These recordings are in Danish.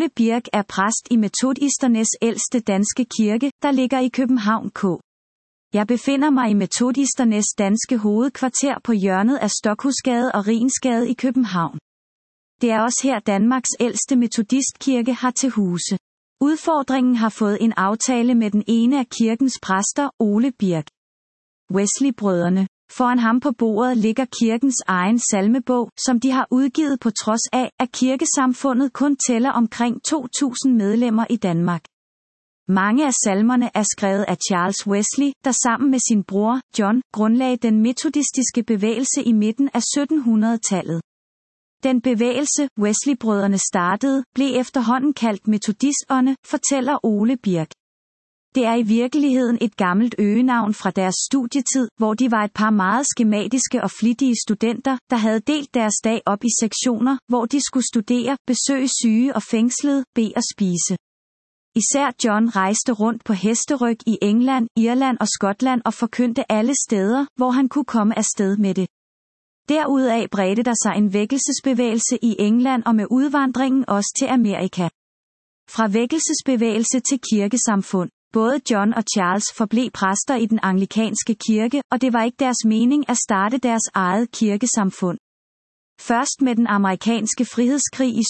Ole Birk er præst i Metodisternes ældste danske kirke, der ligger i København K. Jeg befinder mig i Metodisternes danske hovedkvarter på hjørnet af Stokhusgade og Rigensgade i København. Det er også her Danmarks ældste metodistkirke har til huse. Udfordringen har fået en aftale med den ene af kirkens præster, Ole Birk. Wesley-brødrene. Foran ham på bordet ligger kirkens egen salmebog, som de har udgivet på trods af, at kirkesamfundet kun tæller omkring 2.000 medlemmer i Danmark. Mange af salmerne er skrevet af Charles Wesley, der sammen med sin bror, John, grundlagde den metodistiske bevægelse i midten af 1700-tallet. Den bevægelse, Wesley-brødrene startede, blev efterhånden kaldt metodisterne, fortæller Ole Birk. Det er i virkeligheden et gammelt øgenavn fra deres studietid, hvor de var et par meget skematiske og flittige studenter, der havde delt deres dag op i sektioner, hvor de skulle studere, besøge syge og fængslede, bede og spise. Især John rejste rundt på hesteryg i England, Irland og Skotland og forkyndte alle steder, hvor han kunne komme afsted med det. Derudaf bredte der sig en vækkelsesbevægelse i England og med udvandringen også til Amerika. Fra vækkelsesbevægelse til kirkesamfund. Både John og Charles forblev præster i den anglikanske kirke, og det var ikke deres mening at starte deres eget kirkesamfund. Først med den amerikanske frihedskrig i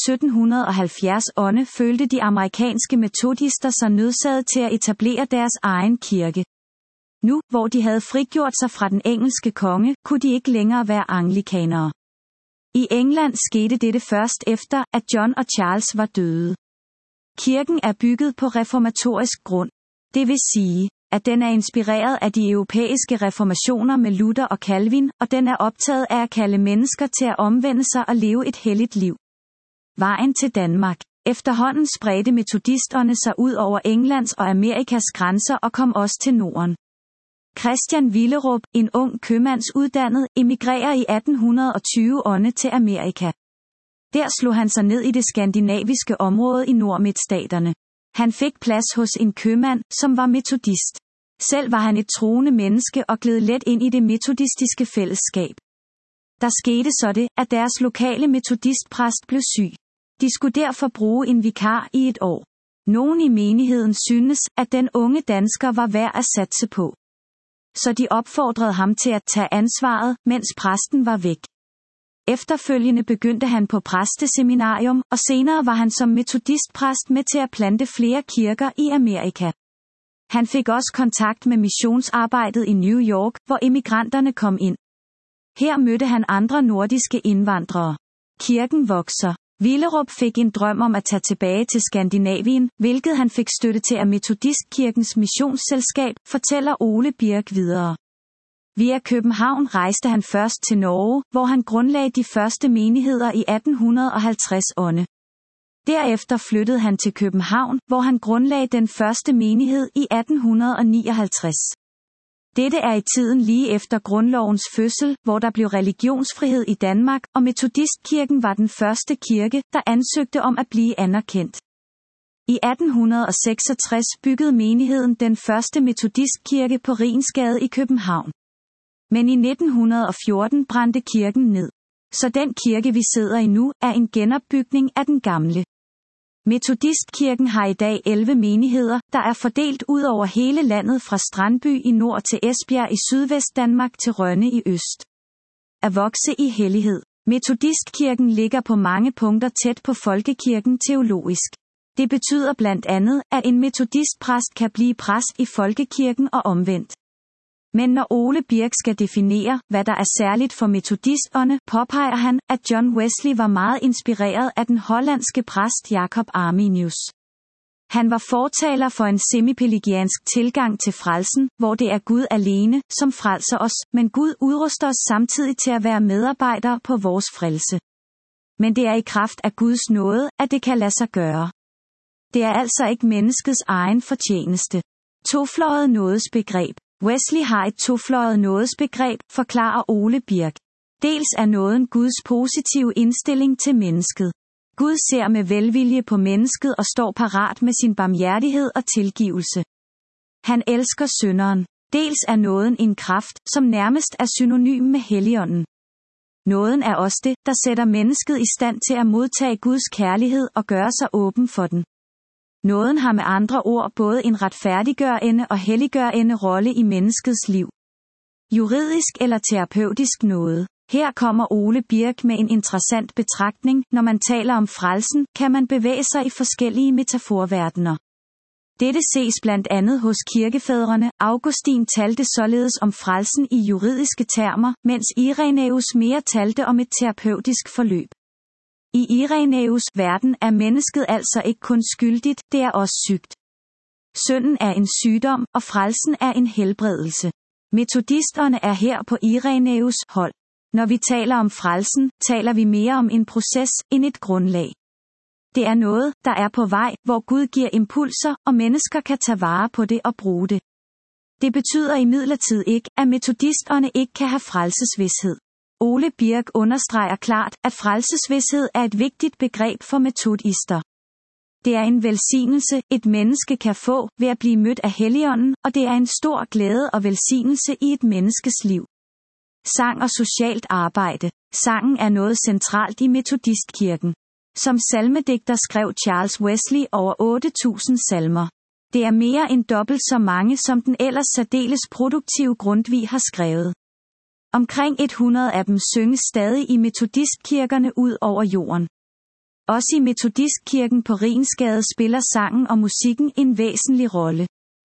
1770'erne følte de amerikanske metodister sig nødsaget til at etablere deres egen kirke. Nu, hvor de havde frigjort sig fra den engelske konge, kunne de ikke længere være anglikanere. I England skete dette først efter, at John og Charles var døde. Kirken er bygget på reformatorisk grund. Det vil sige, at den er inspireret af de europæiske reformationer med Luther og Calvin, og den er optaget af at kalde mennesker til at omvende sig og leve et helligt liv. Vejen til Danmark. Efterhånden spredte metodisterne sig ud over Englands og Amerikas grænser og kom også til Norden. Christian Willerup, en ung købmandsuddannet, emigrerer i 1820'erne til Amerika. Der slog han sig ned i det skandinaviske område i Nordmidtstaterne. Han fik plads hos en købmand, som var metodist. Selv var han et troende menneske og gled let ind i det metodistiske fællesskab. Der skete så det, at deres lokale metodistpræst blev syg. De skulle derfor bruge en vikar i et år. Nogen i menigheden syntes, at den unge dansker var værd at satse på. Så de opfordrede ham til at tage ansvaret, mens præsten var væk. Efterfølgende begyndte han på præsteseminarium, og senere var han som metodistpræst med til at plante flere kirker i Amerika. Han fik også kontakt med missionsarbejdet i New York, hvor emigranterne kom ind. Her mødte han andre nordiske indvandrere. Kirken vokser. Willerup fik en drøm om at tage tilbage til Skandinavien, hvilket han fik støtte til af Metodistkirkens missionsselskab, fortæller Ole Birk videre. Via København rejste han først til Norge, hvor han grundlagde de første menigheder i 1850'erne. Derefter flyttede han til København, hvor han grundlagde den første menighed i 1859. Dette er i tiden lige efter grundlovens fødsel, hvor der blev religionsfrihed i Danmark, og Metodistkirken var den første kirke, der ansøgte om at blive anerkendt. I 1866 byggede menigheden den første metodistkirke på Rigensgade i København. Men i 1914 brændte kirken ned. Så den kirke, vi sidder i nu, er en genopbygning af den gamle. Metodistkirken har i dag 11 menigheder, der er fordelt ud over hele landet fra Strandby i nord til Esbjerg i Sydvestdanmark til Rønne i øst. At vokse i hellighed. Metodistkirken ligger på mange punkter tæt på folkekirken teologisk. Det betyder blandt andet, at en metodistpræst kan blive præst i folkekirken og omvendt. Men når Ole Birk skal definere, hvad der er særligt for metodisterne, påpeger han, at John Wesley var meget inspireret af den hollandske præst Jacob Arminius. Han var fortaler for en semipelagiansk tilgang til frelsen, hvor det er Gud alene, som frelser os, men Gud udruster os samtidig til at være medarbejdere på vores frelse. Men det er i kraft af Guds nåde, at det kan lade sig gøre. Det er altså ikke menneskets egen fortjeneste. Tofløjet nådesbegreb. Wesley har et tofløjet nådesbegreb, forklarer Ole Birk. Dels er nåden Guds positive indstilling til mennesket. Gud ser med velvilje på mennesket og står parat med sin barmhjertighed og tilgivelse. Han elsker synderen. Dels er nåden en kraft, som nærmest er synonym med Helligånden. Nåden er også det, der sætter mennesket i stand til at modtage Guds kærlighed og gøre sig åben for den. Nåden har med andre ord både en retfærdiggørende og helliggørende rolle i menneskets liv. Juridisk eller terapeutisk nåde. Her kommer Ole Birk med en interessant betragtning. Når man taler om frelsen, kan man bevæge sig i forskellige metaforverdener. Dette ses blandt andet hos kirkefædrene. Augustin talte således om frelsen i juridiske termer, mens Irenæus mere talte om et terapeutisk forløb. I Irenæus' verden er mennesket altså ikke kun skyldigt, det er også sygt. Synden er en sygdom, og frelsen er en helbredelse. Metodisterne er her på Irenæus' hold. Når vi taler om frelsen, taler vi mere om en proces end et grundlag. Det er noget, der er på vej, hvor Gud giver impulser, og mennesker kan tage vare på det og bruge det. Det betyder imidlertid ikke, at metodisterne ikke kan have frelsesvished. Ole Birk understreger klart, at frelsesvished er et vigtigt begreb for metodister. Det er en velsignelse, et menneske kan få ved at blive mødt af Helligånden, og det er en stor glæde og velsignelse i et menneskes liv. Sang og socialt arbejde. Sangen er noget centralt i metodistkirken. Som salmedigter skrev Charles Wesley over 8.000 salmer. Det er mere end dobbelt så mange, som den ellers særdeles produktive Grundtvig har skrevet. Omkring 100 af dem synges stadig i metodistkirkerne ud over jorden. Også i metodistkirken på Rigensgade spiller sangen og musikken en væsentlig rolle.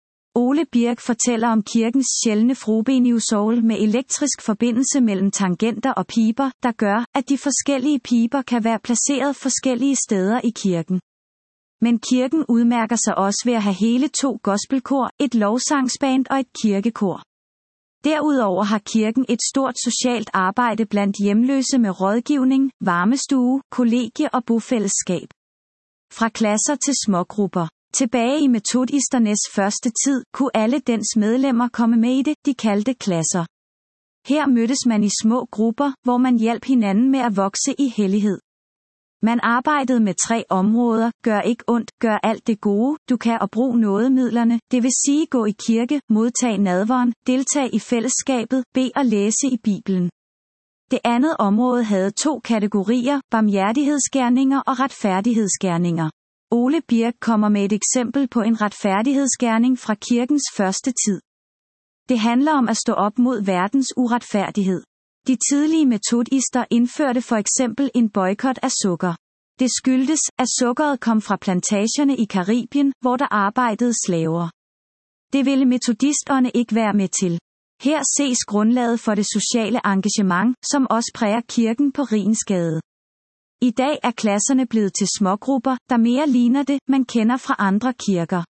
Ole Birk fortæller om kirkens sjældne Frobenius-orgel med elektrisk forbindelse mellem tangenter og piber, der gør, at de forskellige piber kan være placeret forskellige steder i kirken. Men kirken udmærker sig også ved at have hele 2 gospelkor, et lovsangsband og et kirkekor. Derudover har kirken et stort socialt arbejde blandt hjemløse med rådgivning, varmestue, kollegie og bofællesskab. Fra klasser til smågrupper. Tilbage i metodisternes første tid, kunne alle dens medlemmer komme med i det, de kaldte klasser. Her mødtes man i små grupper, hvor man hjalp hinanden med at vokse i hellighed. Man arbejdede med 3 områder: gør ikke ondt, gør alt det gode, du kan og brug nådemidlerne, det vil sige gå i kirke, modtage nadveren, deltage i fællesskabet, bede og læse i Bibelen. Det andet område havde 2 kategorier, barmhjertighedsgerninger og retfærdighedsgerninger. Ole Birk kommer med et eksempel på en retfærdighedsgerning fra kirkens første tid. Det handler om at stå op mod verdens uretfærdighed. De tidlige metodister indførte for eksempel en boykot af sukker. Det skyldtes, at sukkeret kom fra plantagerne i Caribien, hvor der arbejdede slaver. Det ville metodisterne ikke være med til. Her ses grundlaget for det sociale engagement, som også præger kirken på Rigensgade. I dag er klasserne blevet til smågrupper, der mere ligner det, man kender fra andre kirker.